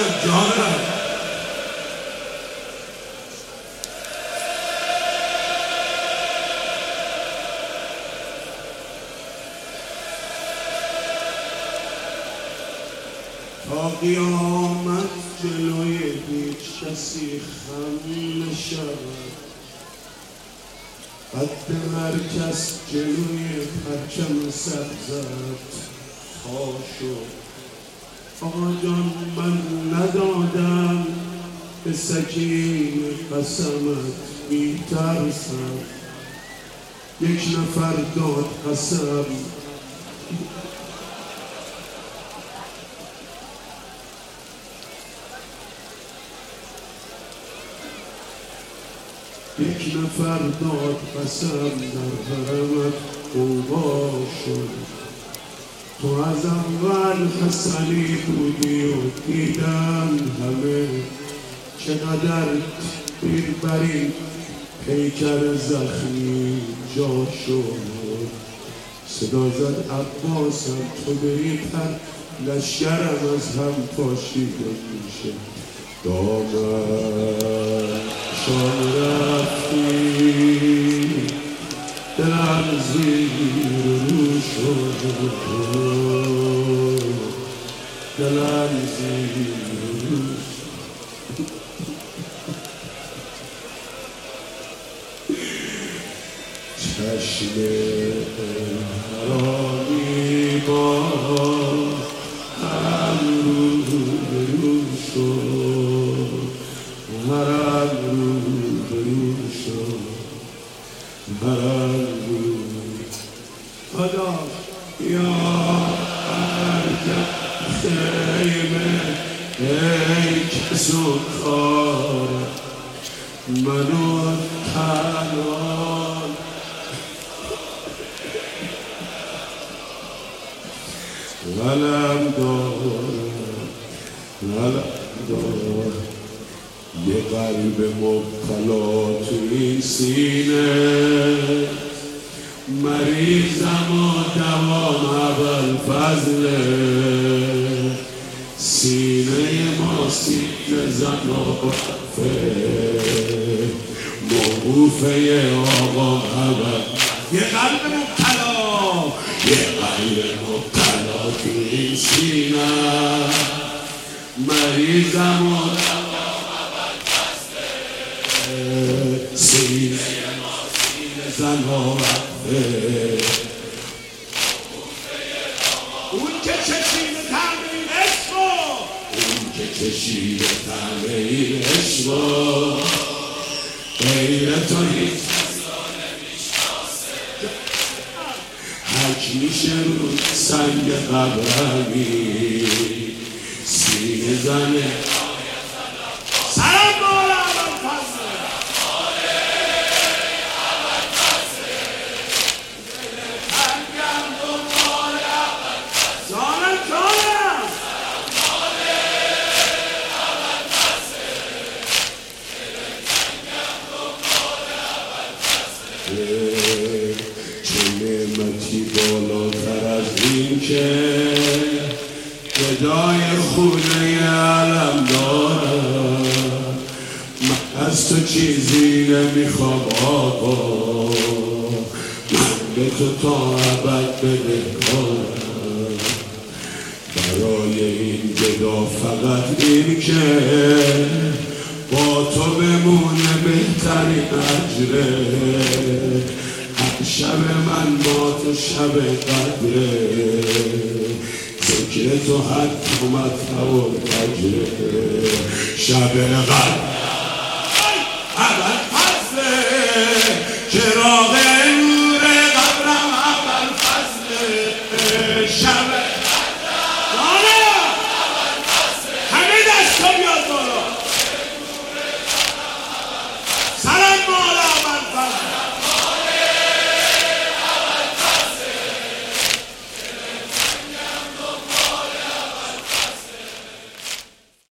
جانم تا قیامت جلوی هیچ کسی خم نشود، قد هر کس جلوی پرچم سبزت تا شد. آقا جان من ندادم به سکین قسمت میترسم، یک نفر داد قسم یک نفر داد قسم در حرمت قوبا شد. تو از اول حسنی بودی و دیدم همه چقدر پیر بر این پیکر زخمی جا شد. صدا زد عباسم تو بری پر لشکرم از هم پاشیده میشه. دامن شان رفتی دلم زیر رو شد، دلم زیر رو شد. چشم حرامی با هم رو شد، مرم رو شد، مرم رو خدا یا ارجع خیمه ای کس و کار منو تنان ولم دار یه قلب مبتلا تو این سینه، مریضم و دوام اول فضله. سینه ما سینه زن و وقفه، موقوفه آقا اول. یه قلب مبتلا، یه قلب مبتلا تو این سینه، مریضم و سینه ما سینه زن ها وقفه. اون که چشیده طعم این عشقا، اون که چشیده طعم این عشقا، غیر تو هیچ کسا نمیشناسه. حک میشه رو سنگ قبرمی، سینه زنه سلام بالا اول فضله، تنگم دنبال اول فضله، جانم جانم سلام اول فضله، تنگم دنبال اول فضله. چه نعمتی بالاتر از این که جای خونه علم دارم. من از تو چیزی نمیخوام آقا، من به تو تا ابد بدهکارم. برای این گدا فقط این که با تو بمونه بهترین اجره. شب من با تو شب قدره، ذکر تو حتی مطلع و تجره. شب قدر اول فصله چراغ